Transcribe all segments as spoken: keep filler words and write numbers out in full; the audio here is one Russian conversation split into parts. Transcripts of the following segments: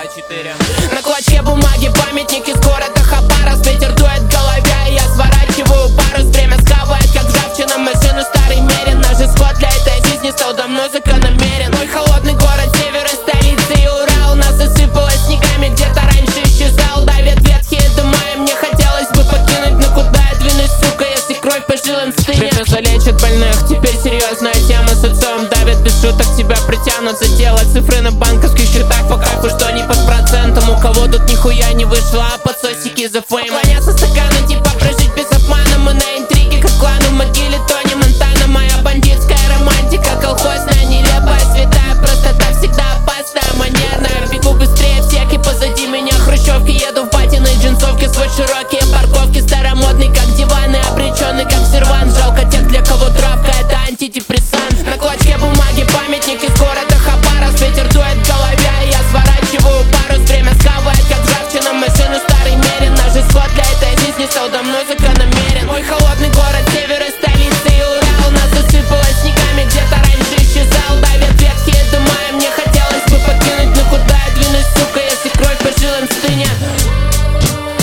четыре. На клочке бумаги памятник из города Хабаровск. Ветер дует в голове, и я сворачиваю парус. Время схавает, как ржавчина, машину старый мерин. Наш исход для этой жизни стал давно закономерен. Мой холодный город, север и столица и Урал. Нас засыпало снегами, где-то раньше исчезал. Давят ветхие дома, и мне хотелось бы покинуть. Но куда я двинусь, сука, если кровь по жилам стынет? Припеса лечит больных, теперь серьезная тема. С отцом давит без шуток, тебя притянут за дело. Цифры на банковских счетах по кайфу, что не под процентом. У кого тут нихуя не вышло, а подсосики за фейм. Поклоняться стакану, типа прожить без обмана. Мы на интриге, как клан в могиле Тони Монтана. Моя бандитская романтика, колхозная, нелепая, святая простота всегда опасная, манерная. Бегу быстрее всех, и позади меня хрущевки. Еду в батиной джинсовке, свой широкие парковки. Старомодный, как диваны, обреченный, как сервант. Жалко тех, для кого травка — это антидепрессант. На клочке бумаги памятник из города Хабаровск. Ветер дует в голове, и я сворачиваю парус. Время схавает, как ржавчина, машину старый мерин. Наш исход для этой жизни стал давно закономерен. Мой холодный город, север и столица и Урал. Нас засыпало снегами, где-то раньше исчезал. Давят ветхие дома, и мне хотелось бы покинуть. Но куда я двинусь, сука, если кровь по жилам стынет?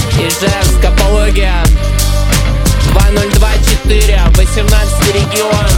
Ижевск, апология, два ноль два четыре, восемнадцатый регион.